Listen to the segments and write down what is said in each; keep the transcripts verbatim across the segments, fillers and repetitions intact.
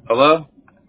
Hello?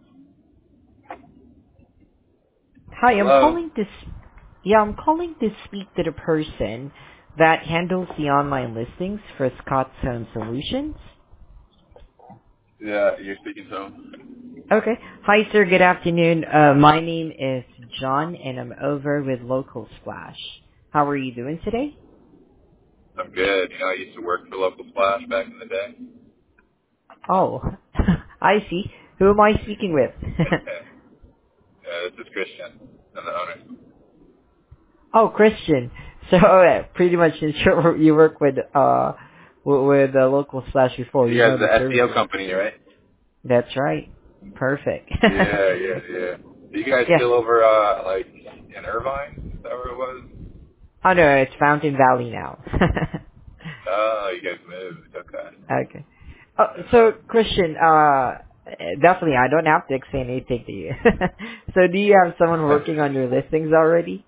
Hi, I'm Hello? calling to s- yeah, I'm calling to speak to the person that handles the online listings for Scott's Home Solutions. Yeah, you're speaking to him. Okay. Hi, sir. Good afternoon. Uh, my name is John, and I'm over with Local Splash. How are you doing today? I'm good. You know, I used to work for Local Splash back in the day. Oh, I see. Who am I speaking with? uh, this is Christian. I'm the owner. Oh, Christian. So uh, pretty much, in short, you work with uh w- with uh, Local Splash before. You You guys know are the the S E O services. company, right? That's right. Perfect. Yeah, yeah, yeah. Are you guys Yeah. still over, uh, like, in Irvine? Is that where it was? Oh no, it's Fountain Valley now. Oh, you guys moved. Okay. Okay. Oh, And, so uh, Christian, uh, definitely, I don't have to explain anything to you. So, do you have someone working on your listings already?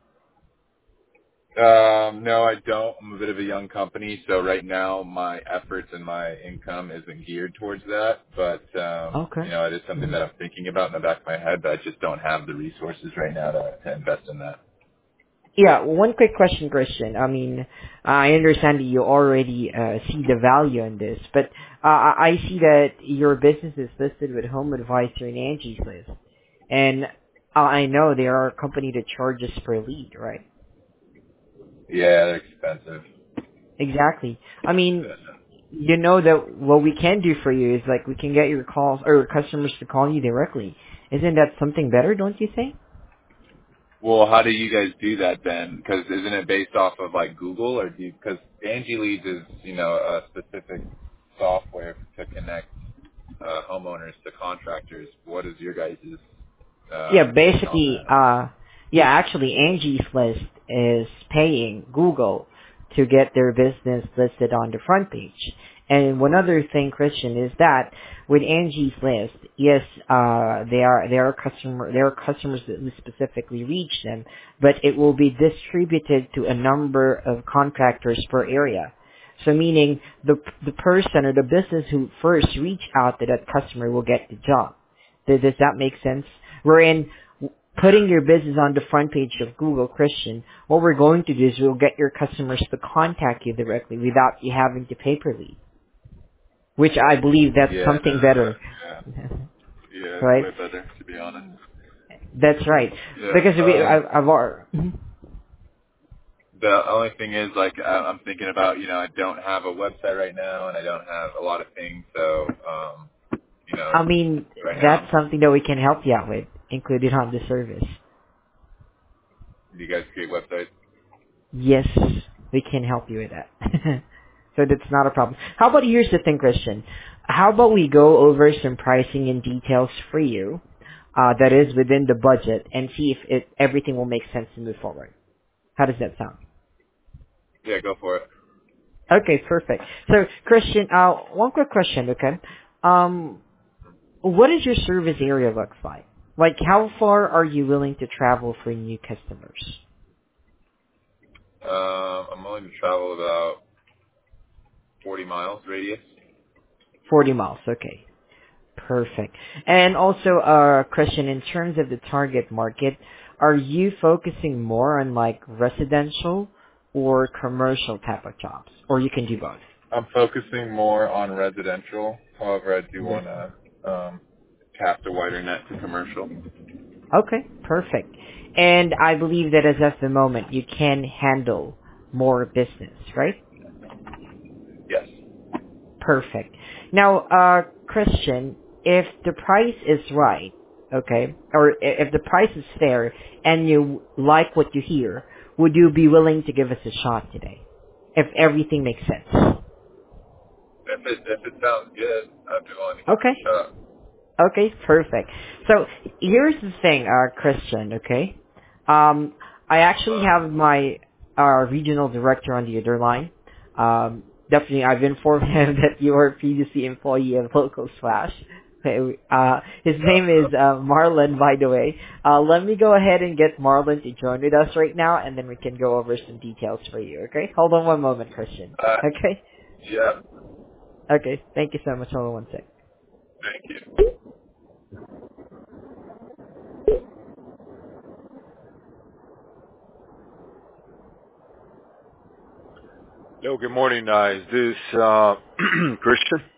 Um, no, I don't. I'm a bit of a young company, so right now my efforts and my income isn't geared towards that. But um, you Okay. know, it is something Mhm. that I'm thinking about in the back of my head, but I just don't have the resources right now to, to invest in that. Yeah, one quick question, Christian. I mean, I understand that you already uh, see the value in this, but uh, I I see that your business is listed with Home Advisor and Angie's List, and I know they are a company that charges per lead, right? Yeah, they're expensive. Exactly. I mean, you know that what we can do for you is like we can get your calls or customers to call you directly. Isn't that something better, don't you think? Well, how do you guys do that then? Because isn't it based off of like Google or do you? Because Angie Leads is you know a specific software to connect uh, homeowners to contractors. What is your guys' Yeah, uh, take on basically, that? uh, yeah, actually Angie's List is paying Google to get their business listed on the front page. And one other thing, Christian, is that with Angie's List, yes, uh, they are, they are customer, there are customers that we specifically reach them, but it will be distributed to a number of contractors per area. So meaning the, the person or the business who first reach out to that customer will get the job. Does, does that make sense? Wherein putting your business on the front page of Google Christian, what we're going to do is we'll get your customers to contact you directly without you having to pay per lead, which I believe that's Yeah, no, something better, yeah. Yeah, it's right? way better to be honest. That's right. Yeah. Because we, I, Um, I've already, the only thing is, like, I, I'm thinking about, you know, I don't have a website right now, and I don't have a lot of things. So, um, you know, I mean, right now, that's I'm, something that we can help you out with, included on the service. do you guys create websites? Yes, we can help you with that. So that's not a problem. How about here's the thing, Christian. How about we go over some pricing and details for you uh, that is within the budget and see if it, everything will make sense to move forward. How does that sound? Yeah, go for it. Okay, perfect. So, Christian, uh, one quick question, okay? Um, what does your service area look like? Like, how far are you willing to travel for new customers? Um, I'm willing to travel about forty miles radius. forty miles, okay. Perfect. And also, uh, question, in terms of the target market, are you focusing more on like residential or commercial type of jobs? Or you can do both? I'm focusing more on residential. However, I do Yes. want to um, cast a wider net to commercial. Okay, perfect. And I believe that as of the moment, you can handle more business, right? Yes. Perfect. Now, uh, Christian, if the price is right, okay, or i- if the price is fair and you like what you hear, would you be willing to give us a shot today? If everything makes sense. If it if it sounds good, I'd be willing to give it Okay? a shot. Okay, perfect. So here's the thing, uh, Christian, okay? Um, I actually have my uh, regional director on the other line. Um, definitely, I've informed him that you are previously employee of Local Slash. Okay, uh, his name is uh, Marlon, by the way. Uh, let me go ahead and get Marlon to join with us right now, and then we can go over some details for you, okay? Hold on one moment, Christian. Uh, Okay? yeah. Okay, thank you so much. Hold on one sec. Thank you. Hello, good morning. Uh, is this uh, Christian?